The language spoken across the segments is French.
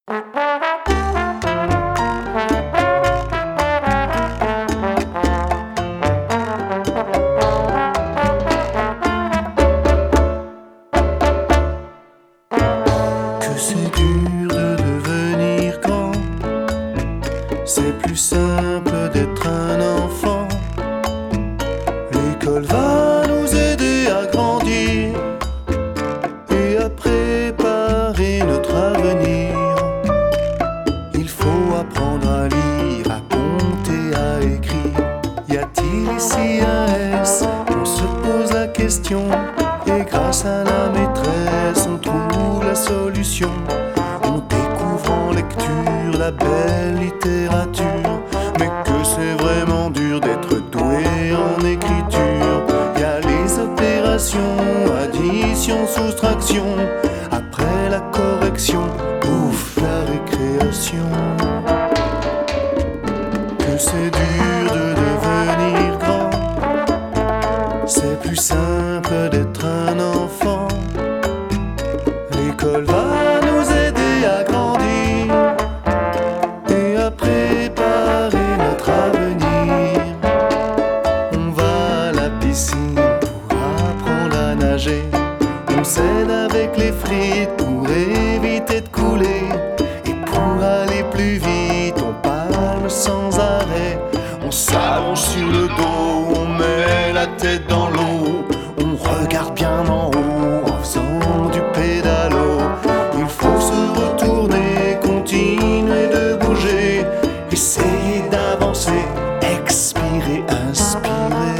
Que c'est dur de devenir grand, c'est plus simple d'être un enfant. L'école va nous aider à grandir et à préparer notre avenir. Il faut apprendre à lire, à compter, à écrire. Y a-t-il ici un S? On se pose la question et grâce à la maîtresse on trouve la solution. On découvre en lecture la belle littérature. Mais que c'est vraiment dur d'être doué en écriture. Y a les opérations, addition, soustraction. Après la correction, ouf, la récréation. Que c'est dur de devenir grand, c'est plus simple d'être un enfant. L'école va nous aider à grandir et à préparer notre avenir. On va à la piscine pour apprendre à nager. On s'aide avec les frites pour éviter de couler. Et pour aller plus vite, on parle sans arrêt. On s'allonge sur le dos, on met la tête dans l'eau. On regarde bien en haut en faisant du pédalo. Il faut se retourner, continuer de bouger, essayer d'avancer, expirer, inspirer.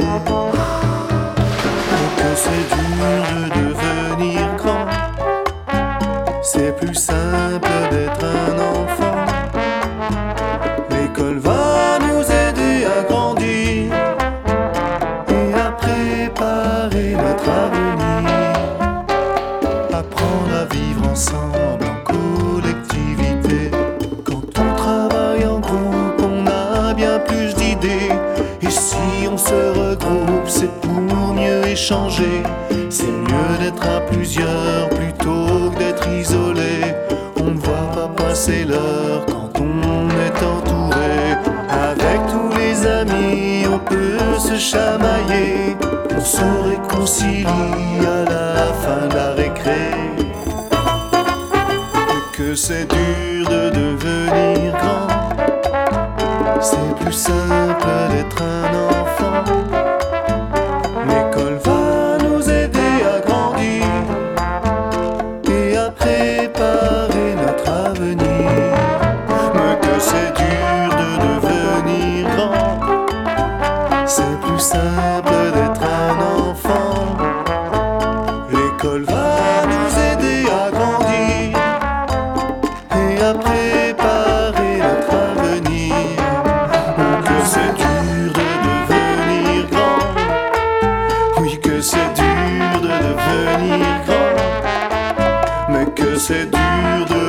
Oh, que c'est dur de devenir grand, c'est plus simple d'être un enfant. L'école va nous aider à grandir et à préparer notre avenir. Apprendre à vivre ensemble en collectivité. Quand on travaille en groupe, on a bien plus d'idées. Et si on se regroupe, c'est pour mieux échanger. C'est mieux d'être à plusieurs plutôt que d'être isolé. On ne voit pas passer l'heure quand on est entouré. Avec tous les amis, on peut se chamailler. On se réconcilie à la fin de la récré. Que c'est dur de devenir grand, c'est plus simple d'être un enfant. L'école va nous aider à grandir et à préparer notre avenir. Mais que c'est dur de devenir grand, c'est plus simple d'être un enfant. L'école va nous aider à grandir et à préparer notre avenir. Que c'est dur de devenir grand, oui que c'est dur de devenir grand, mais que c'est dur de